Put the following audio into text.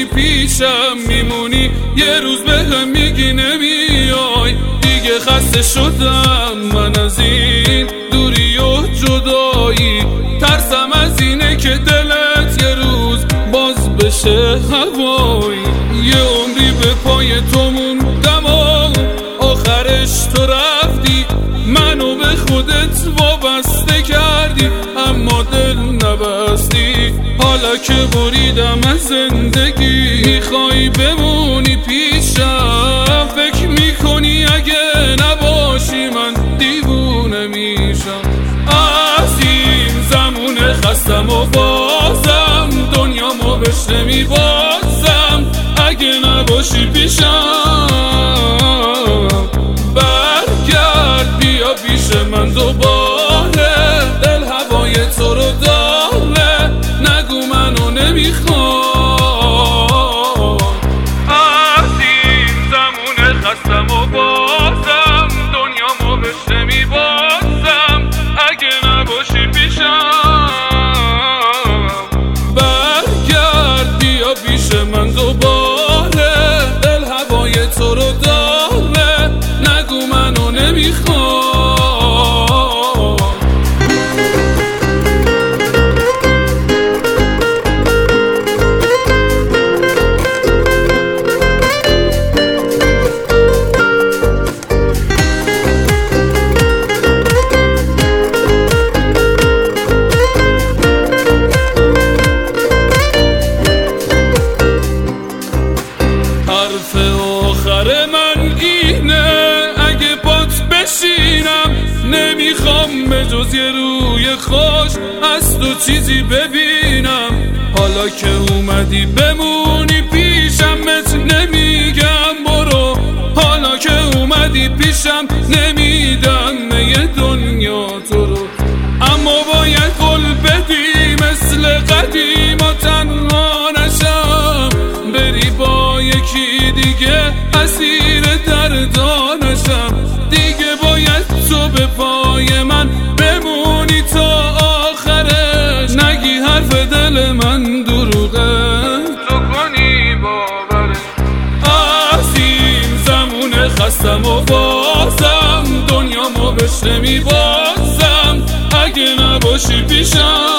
پیشم میمونی، یه روز بهم میگی نمیای. دیگه خسته شدم من از این دوری و جدایی، ترسم از اینه که دلت یه روز باز بشه هوایی. یه عمری به پای تو موندم و آخرش تو رفتی، منو به خودت وابسته کردی اما دل نبستی. حالا که بریدم از زندگی میخوای بمونی پیشم، فکر میکنی اگه نباشی من دیوونه میشم. از این زمونه خستم و بازم دنیامو بهش نمیبازم، اگه نباشی پیشم برگرد بیا پیش من دوباره. دل هوای تو رو داره، نگو منو نمیخوام. از این زمونه خستم و بازم دنیامو بهش نمیبازم، اگه نباشی پیشم برگرد بیا پیش من دوباره. دل هوای تو رو داره، نگو منو نمیخوام. حرف آخر من اینه، اگه پات بشینم نمیخوام به جز یه روی خوش از تو چیزی ببینم. حالا که اومدی بمونی پیشم بهت نمیگم برو، حالا که اومدی پیشم نمیدم یه دنیا تو رو. اما باید قول بدی مثل قدیم و تنها نشم، بری با یکی دیگه اسیر دردانشم. دیگه باید تو به پای من بمونی تا آخرش، نگی حرف دل من دروغه تو کنی باورش. از این زمونه خستم و بازم دنیامو بهش نمیبازم، اگه نباشی پیشم